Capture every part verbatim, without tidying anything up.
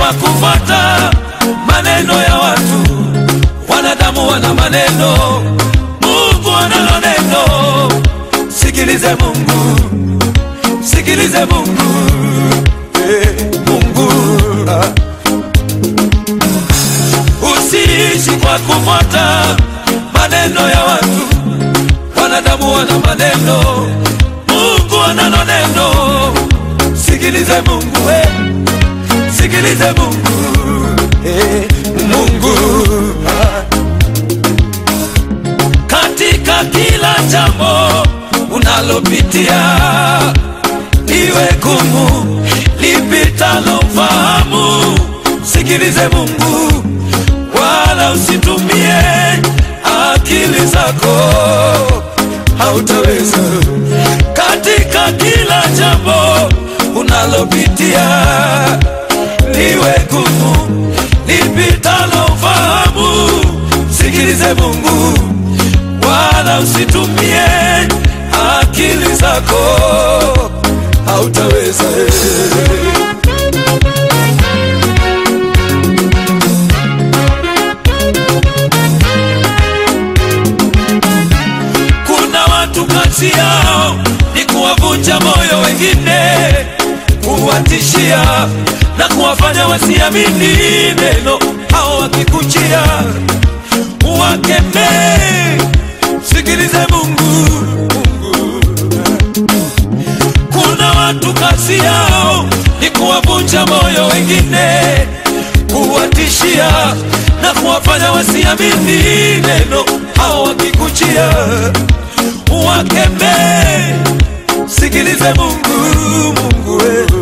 kwa kufuata maneno ya watu. Wanadamu wana maneno, Mungu ana neno. Sikilize Mungu, sikilize Mungu, eh, Mungu. Ah. Usiishi kwa kufuata maneno ya watu. Wanadamu wana maneno, Mungu ana neno. Sikilize Mungu, eh, sikilize Mungu, eh, Mungu. Ah. Katika kila jambo unalopitia, iwe gumu lipitalo fahamu, sikilize Mungu, wala usitumie akili zako, hautaweza. Katika kila jambo unalopitia, liwe gumu lipitalo fahamu, sikilize Mungu, wala usitumie akili zako, hautaweza. Kuna watu kazi yao ni kuwavunja moyo wengine, kuwatishia na kuwafanya wasiamini neno. Hao wakikujia wakemee, sikilize Mungu, Mungu. Kuna watu kazi yao ni kuwavunja moyo wengine, kuwatishia na kuwafanya wasiamini neno. Hao wakikujia wakemee, sikilize Mungu, Mungu.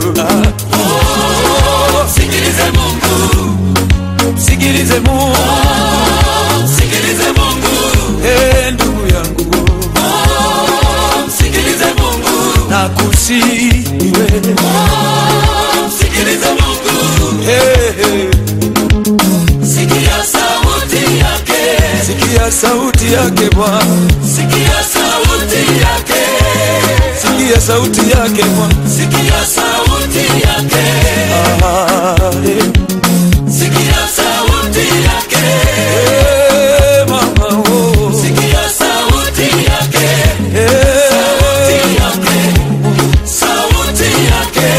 Oh, sikilize Mungu, sikilize Mungu, sikilize Mungu, eh, ndugu yangu. Oh, sikilize Mungu, nakusiwe. Oh, sikilize Mungu, eh, eh. Sikia sauti yake, sikia sauti yake Bwana, sikia sauti yake, sikia sauti yake Bwana, sikia sauti yake. Ah, eh. Sikia sauti yake, eh, mama, oh. Sikia sauti yake, eh, sauti yake, sauti yake.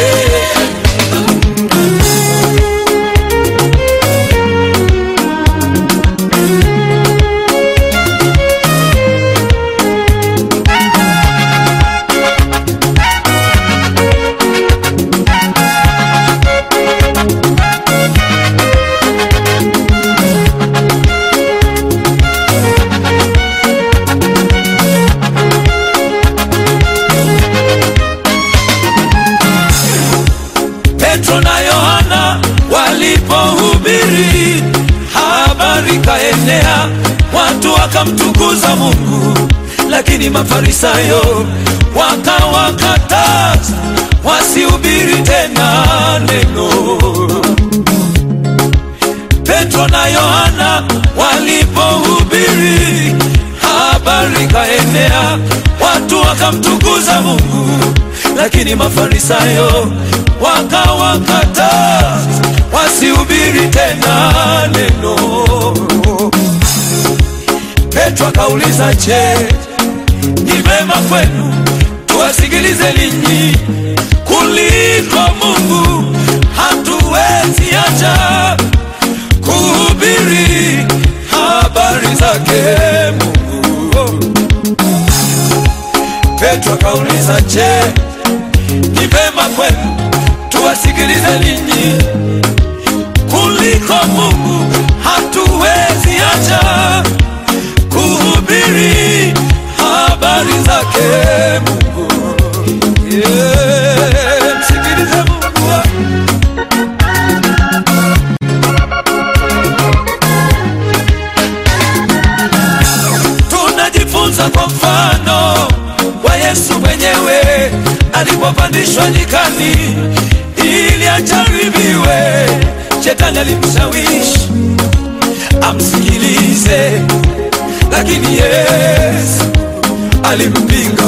Petro na Yohana walipohubiri habari kaenea, watu wakamtukuza Mungu. Lakini Mafarisayo wakawakataza wasihubiri tena neno. Petro na Yohana walipohubiri habari kaenea, watu wakamtukuza Mungu. Lakini Mafarisayo wakawakataza wasihubiri tena neno. Petro akauliza, je, ni vema kwenu tuwasikilize ninyi kuliko Mungu? Hatuwezi acha kuhubiri habari zake Mungu. Petro akauliza, je, ni vema kwenu tuwasikilize ninyi kuliko Mungu? Hatuwezi acha kuhubiri habari zake Mungu. Yeah, msikilize Mungu. Tunajifunza kwa mfano wa Yesu mwenyewe alipopandishwa nyikani ili ajaribiwe. Shetani alimshawishi amsikilize, lakini Yesu alimpinga.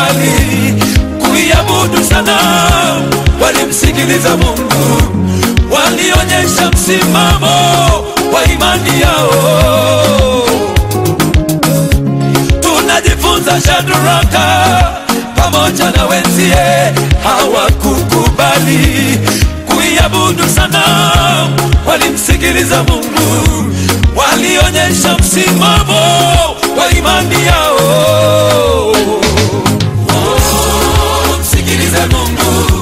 hawakukubali kuiabudu sanamu, walimsikiliza Mungu, walionyesha msimamo wa imani yao. Tunajifunza Shadraka pamoja na wenzie hawakukubali kuiabudu sanamu, walimsikiliza Mungu, walionyesha msimamo wa imani yao. Oh, msikilize Mungu.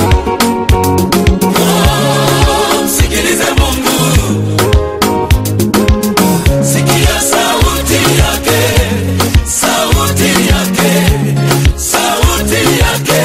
Oh, msikilize Mungu. Sikia sauti yake, sauti yake, sauti yake.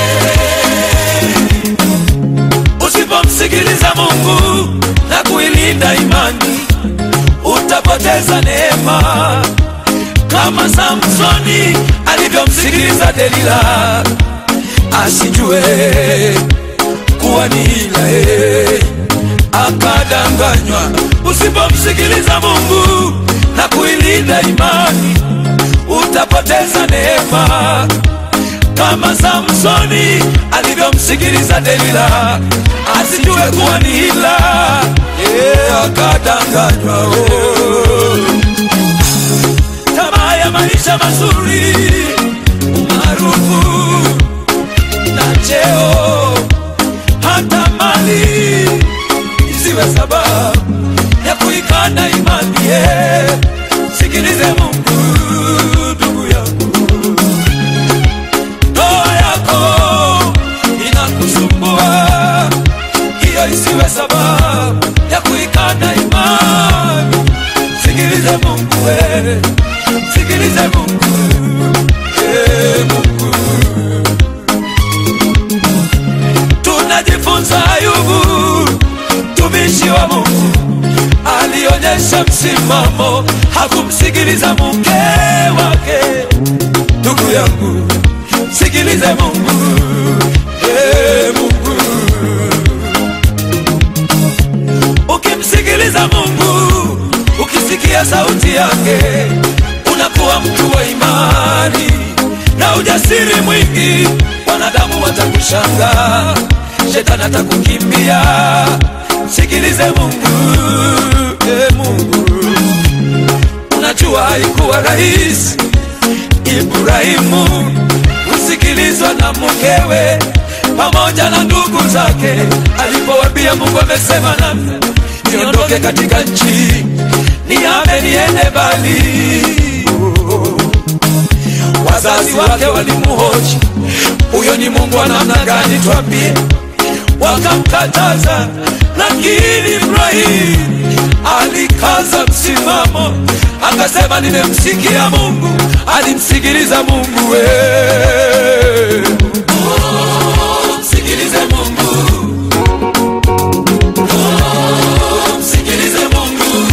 Usipomsikiliza Mungu na kuilinda imani, utapoteza neema kama Samsoni alivyomsikiliza Delila, asijue kuwa ni hila, eh, akadanganywa. Usipomsikiliza Mungu na kuilinda imani, utapoteza neema kama Samsoni alivyomsikiliza Delila, asijue kuwa ni hila, eh, akadanganywa. Oh, tamaa ya maisha mazuri, umaarufu na cheo, hata mali isiwe sababu ya kuikana imani. Sikilize Mungu, ndugu yangu. Ndoa yako inakusumbua, hiyo isiwe sababu ya kuikana imani. Sikilize Mungu, we sikilize Mungu, eh, Mungu. Tunajifunza Ayubu, tumishi wa Mungu, alionyesha msimamo, hakumsikiliza mke wake. Ndugu yangu, sikilize Mungu, eh, Mungu. Ukimsikiliza Mungu, ukisikia sauti yake, unakuwa mtu wa imani na ujasiri mwingi. Wanadamu watakushangaa, shetani atakukimbia. Sikilize Mungu, e Mungu. Unajua haikuwa rahisi Ibrahimu kusikilizwa na mkewe pamoja na ndugu zake, alipowaambia Mungu amesema nami niondoke katika nchi, nihame niende mbali. Oh, wazazi wake walimuhoji, huyo ni Mungu wa namna gani tuambie? Wakamkataza, lakini Ibrahim alikaza msimamo, akasema nimemsikia Mungu. Alimsikiliza Mungu, we. Oh, msikilize Mungu. Oh, msikilize Mungu.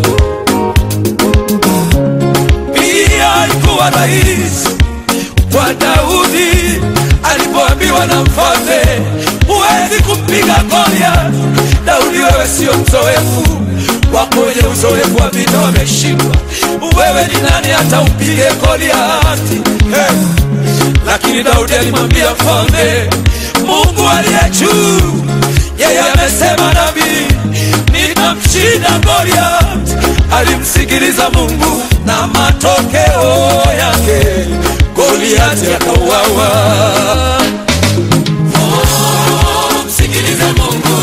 Pia alikuwa rahisi kwa Daudi alipoambiwa na mfalme, huwezi kumpiga Goliath. Daudi, wewe sio mzoefu, wako wenye uzoefu wa vita wameshindwa. Wewe ni nani hata upige Goliath? Hey. Lakini Daudi alimwambia mfalme, Mungu aliye juu, yeye amesema nami nitamshinda Goliath. Alimsikiliza Mungu na matokeo yake Goliath akauawa. Oh, msikilize Mungu.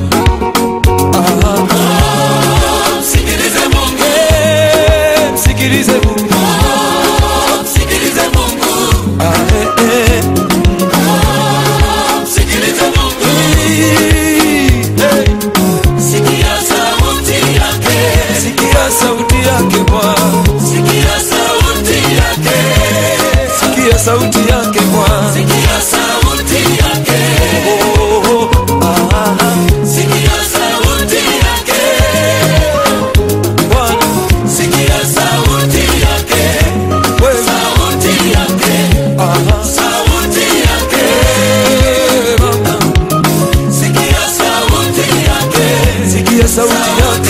Oh, msikilize Mungu. Eh, msikilize Mungu. Oh, msikilize Mungu. Ah, eh, eh. Oh, msikilize Mungu. Eh, sikia sauti yake. Sikia sauti yake Bwana. Sikia sauti yake. Sikia sauti yake Bwana. Sikia sauti yake. Oh, oh, ah, ah. Sikia sauti yake Bwana. Sikia sauti yake. Wewe sauti yake. Ah, sauti yake Bwana. Sikia sauti yake. Sikia sauti yake.